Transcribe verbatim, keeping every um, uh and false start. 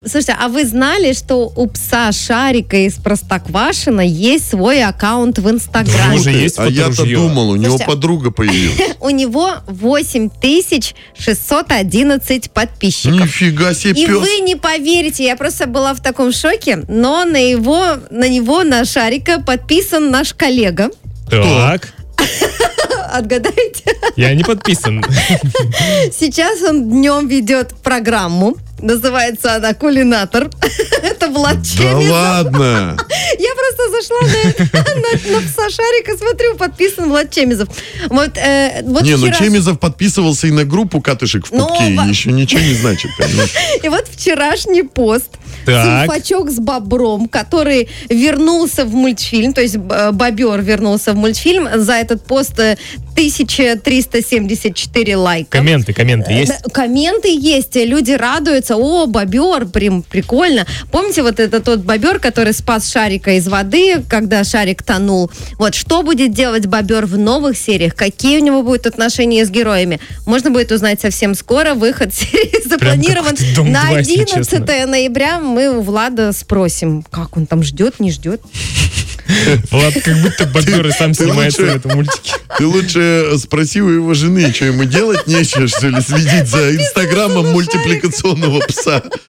Слушайте, а вы знали, что у пса Шарика из Простоквашино есть свой аккаунт в Инстаграме? Уже есть А я-то фоторужье. думал, у него Слушайте, подруга появилась. У него восемь тысяч шестьсот одиннадцать подписчиков. Нифига себе, И пес. вы не поверите, я просто была в таком шоке, но на его, на него, на Шарика подписан наш коллега. Так, Отгадайте? я не подписан. Сейчас он днем ведет программу. Называется она «Кулинатор». Это Влад Да Чемизов. ладно. Я просто зашла на, это, на, на пса Шарика, смотрю, подписан Влад Чемизов. Вот, э, вот Не, ну вчера... Чемизов подписывался и на группу «Катышек в Ну, пупке», во- и еще ничего не значит, понимаешь? И вот вчерашний пост. Так. Сульфачок с бобром, который вернулся в мультфильм, то есть э, бобер вернулся в мультфильм. За этот пост э, тысяча триста семьдесят четыре лайка. Комменты, комменты есть? Да, комменты есть, люди радуются. О, бобер, прям прикольно. Помните вот это тот бобер, который спас Шарика из воды, когда Шарик тонул? Вот что будет делать бобер в новых сериях? Какие у него будут отношения с героями? Можно будет узнать совсем скоро. Выход серии запланирован какой-то Дом на два, если одиннадцатое ноября. Мы у Влада спросим, как он там ждет, не ждет. Влад как будто бобер и сам ты снимается в лучше- этом мультике. Ты лучше спроси у его жены, что ему делать нечего, что ли, следить за инстаграмом мультипликационного пса.